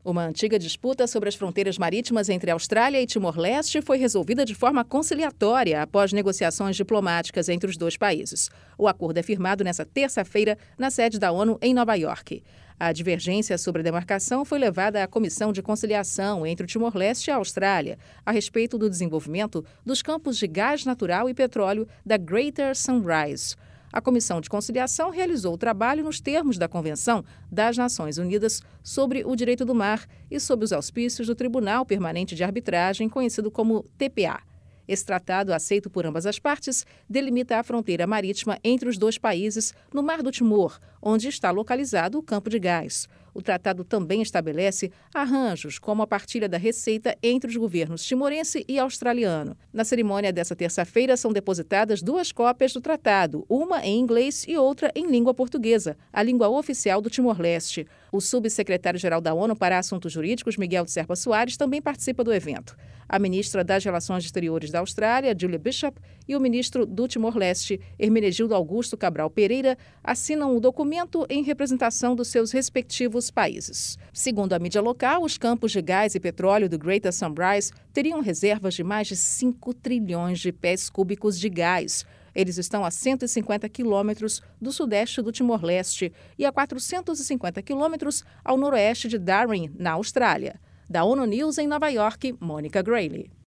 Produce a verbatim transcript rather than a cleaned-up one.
Uma antiga disputa sobre as fronteiras marítimas entre Austrália e Timor-Leste foi resolvida de forma conciliatória após negociações diplomáticas entre os dois países. O acordo é firmado nesta terça-feira na sede da ONU em Nova York. A divergência sobre a demarcação foi levada à Comissão de Conciliação entre o Timor-Leste e a Austrália a respeito do desenvolvimento dos campos de gás natural e petróleo da Greater Sunrise. A Comissão de Conciliação realizou o trabalho nos termos da Convenção das Nações Unidas sobre o Direito do Mar e sob os auspícios do Tribunal Permanente de Arbitragem, conhecido como T P A. Esse tratado, aceito por ambas as partes, delimita a fronteira marítima entre os dois países no Mar do Timor, onde está localizado o campo de gás. O tratado também estabelece arranjos como a partilha da receita entre os governos timorense e australiano. Na cerimônia desta terça-feira são depositadas duas cópias do tratado, uma em inglês e outra em língua portuguesa, a língua oficial do Timor-Leste. O subsecretário-geral da ONU para Assuntos Jurídicos, Miguel de Serpa Soares, também participa do evento. A ministra das Relações Exteriores da Austrália, Julia Bishop, e o ministro do Timor-Leste, Hermenegildo Augusto Cabral Pereira, assinam o documento em representação dos seus respectivos países. Segundo a mídia local, os campos de gás e petróleo do Greater Sunrise teriam reservas de mais de cinco trilhões de pés cúbicos de gás. Eles estão a cento e cinquenta quilômetros do sudeste do Timor-Leste e a quatrocentos e cinquenta quilômetros ao noroeste de Darwin, na Austrália. Da ONU News em Nova York, Mônica Grayle.